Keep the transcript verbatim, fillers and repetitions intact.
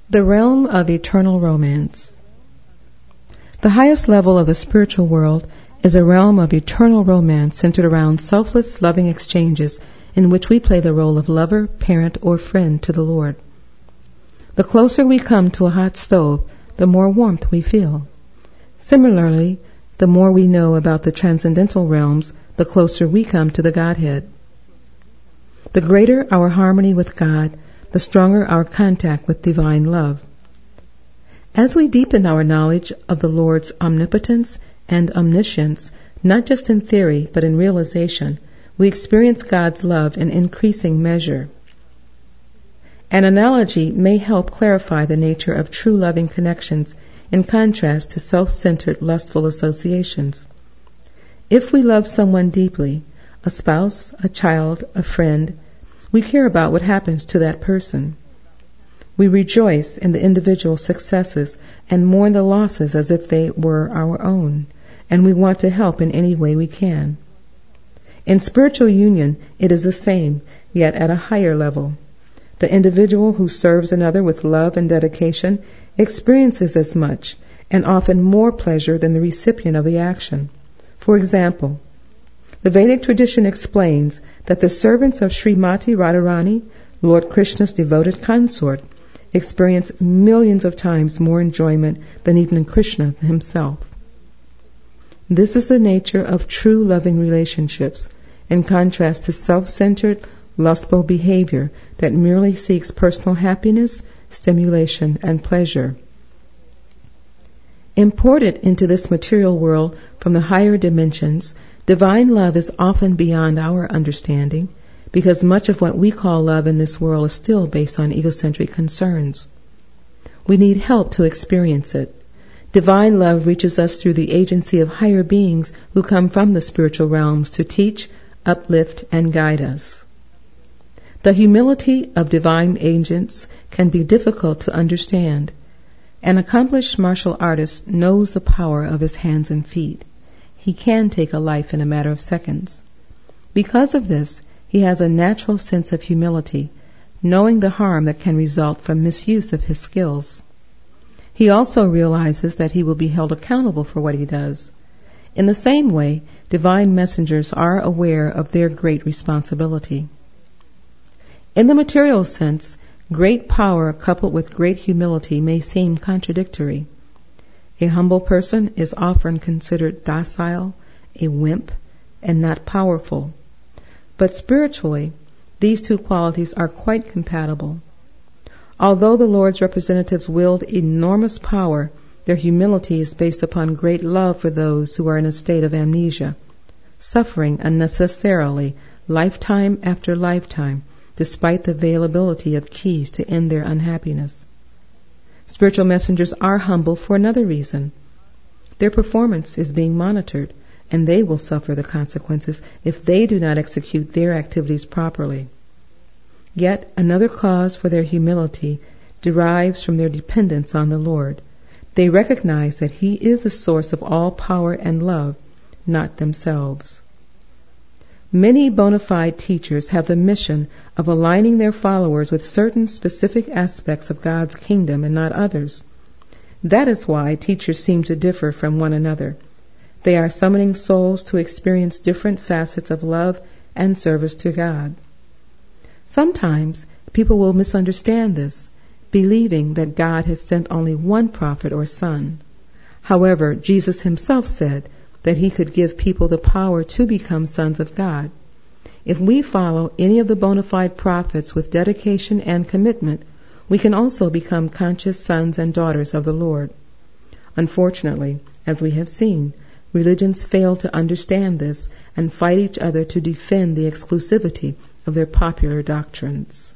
The realm of eternal romance. The highest level of the spiritual world is a realm of eternal romance centered around selfless, loving exchanges in which we play the role of lover, parent, or friend to the Lord. The closer we come to a hot stove, the more warmth we feel. Similarly, the more we know about the transcendental realms, the closer we come to the Godhead. The greater our harmony with God, the stronger our contact with divine love. As we deepen our knowledge of the Lord's omnipotence and omniscience, not just in theory but in realization, we experience God's love in increasing measure. An analogy may help clarify the nature of true loving connections in contrast to self-centered, lustful associations. If we love someone deeply, a spouse, a child, a friend, we care about what happens to that person. We rejoice in the individual's successes and mourn the losses as if they were our own, and we want to help in any way we can. In spiritual union, it is the same, yet at a higher level. The individual who serves another with love and dedication experiences as much and often more pleasure than the recipient of the action. For example, the Vedic tradition explains that the servants of Srimati Radharani, Lord Krishna's devoted consort, experience millions of times more enjoyment than even Krishna himself. This is the nature of true loving relationships, in contrast to self-centered, lustful behavior that merely seeks personal happiness, stimulation, and pleasure. Imported into this material world from the higher dimensions, divine love is often beyond our understanding, because much of what we call love in this world is still based on egocentric concerns. We need help to experience it. Divine love reaches us through the agency of higher beings who come from the spiritual realms to teach, uplift, and guide us. The humility of divine agents can be difficult to understand. An accomplished martial artist knows the power of his hands and feet. He can take a life in a matter of seconds. Because of this, he has a natural sense of humility, knowing the harm that can result from misuse of his skills. He also realizes that he will be held accountable for what he does. In the same way, divine messengers are aware of their great responsibility. In the material sense, great power coupled with great humility may seem contradictory. A humble person is often considered docile, a wimp, and not powerful. But spiritually, these two qualities are quite compatible. Although the Lord's representatives wield enormous power, their humility is based upon great love for those who are in a state of amnesia, suffering unnecessarily lifetime after lifetime, despite the availability of keys to end their unhappiness. Spiritual messengers are humble for another reason. Their performance is being monitored, and they will suffer the consequences if they do not execute their activities properly. Yet another cause for their humility derives from their dependence on the Lord. They recognize that He is the source of all power and love, not themselves. Many bona fide teachers have the mission of aligning their followers with certain specific aspects of God's kingdom and not others. That is why teachers seem to differ from one another. They are summoning souls to experience different facets of love and service to God. Sometimes people will misunderstand this, believing that God has sent only one prophet or son. However, Jesus himself said that he could give people the power to become sons of God. If we follow any of the bona fide prophets with dedication and commitment, we can also become conscious sons and daughters of the Lord. Unfortunately, as we have seen, religions fail to understand this and fight each other to defend the exclusivity of their popular doctrines.